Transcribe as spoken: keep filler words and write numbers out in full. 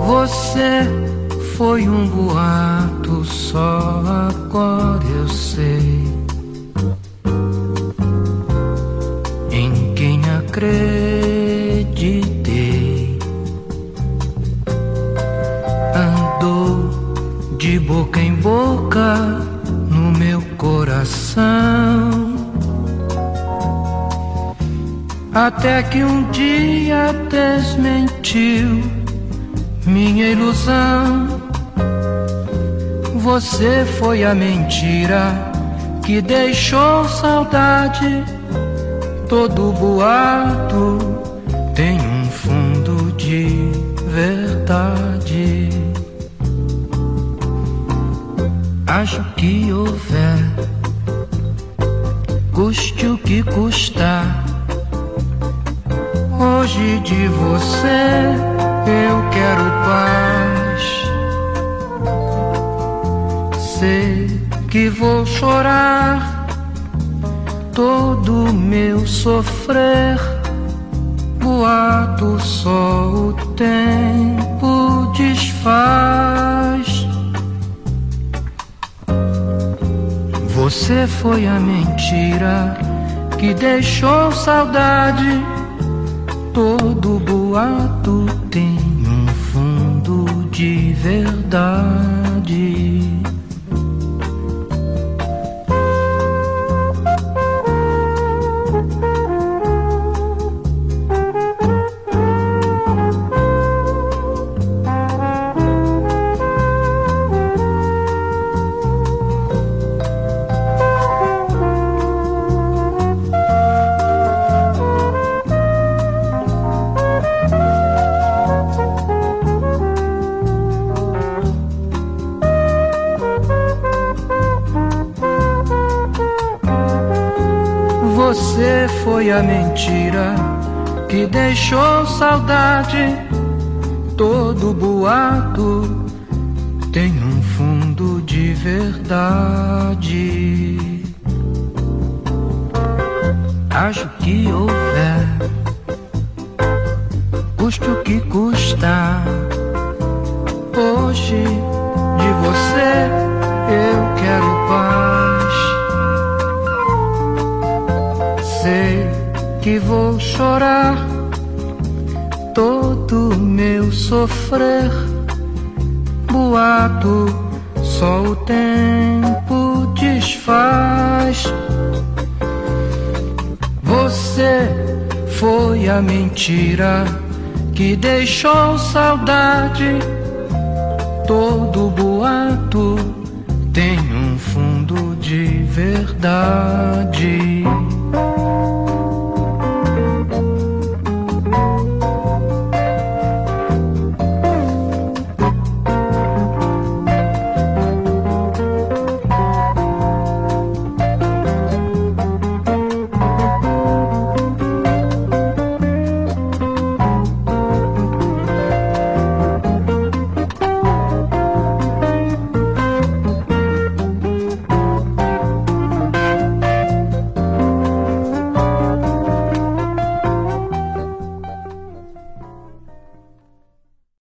Você foi um boato, só agora eu sei em quem acreditei. Andou de boca em boca no meu coração, até que um dia desmentiu minha ilusão. Você foi a mentira que deixou saudade. Todo boato tem um fundo de verdade. Acho que houver, custe o que custar, hoje de você eu quero paz. Sei que vou chorar todo meu sofrer, boato só o tempo desfaz. Você foi a mentira que deixou saudade. Todo boato tem um fundo de verdade. Você foi a mentira que deixou saudade. Todo boato tem um fundo de verdade. Acho que houver, custe o que custar, hoje de você eu quero paz. Sei que vou chorar todo meu sofrer, boato só o tempo desfaz. Você foi a mentira que deixou saudade. Todo boato tem um fundo de verdade.